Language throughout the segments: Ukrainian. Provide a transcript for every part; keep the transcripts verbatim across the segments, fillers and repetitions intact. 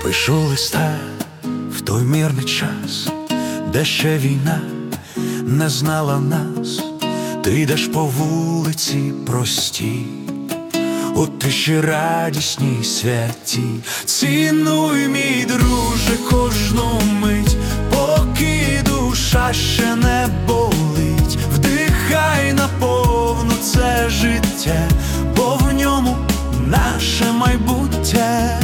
Пишу листа в той мирний час, де ще війна не знала нас. Ти йдеш по вулиці простій, у тиші радісній святій. Цінуй, мій друже, кожну мить, поки душа ще не болить. Вдихай наповну це життя, бо в ньому наше майбуття.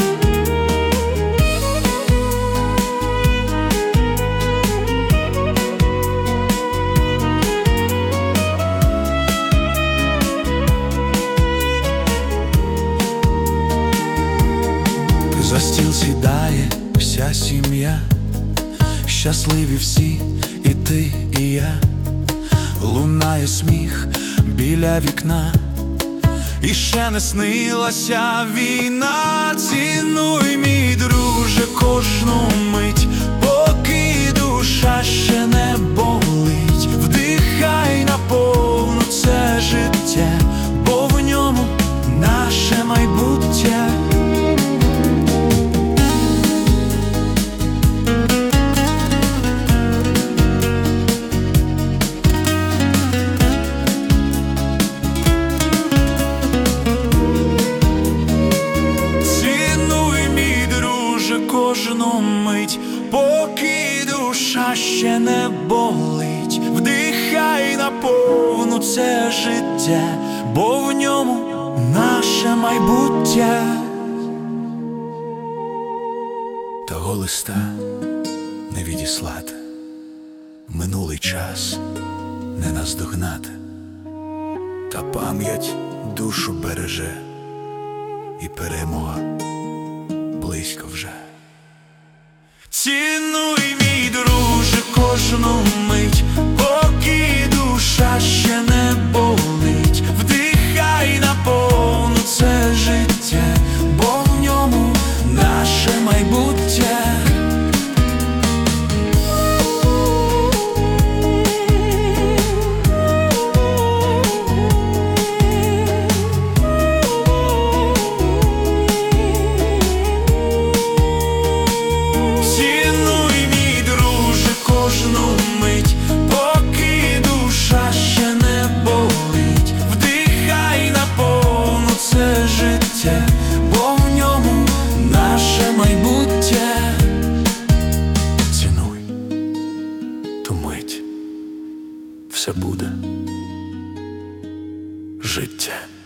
За стіл сідає вся сім'я, щасливі всі, і ти, і я. Лунає сміх біля вікна, і ще не снилася війна. Цінуй, мій друже, кожну мить, поки душа ще не болить. Вдихай наповну це життя, бо в ньому наше майбуття. Кожну мить, поки душа ще не болить. Вдихай наповну це життя, бо в ньому наше майбуття. Того листа не відіслати, минулий час не наздогнати, та пам'ять душу береже, і перемога близько вже. Цінуй, мій друже, кожну мить, поки душа ще не болить. Вдихай наповну це життя, бо в ньому наше майбуття. Бо в ньому наше майбуття. Цінуй ту мить, все буде життя.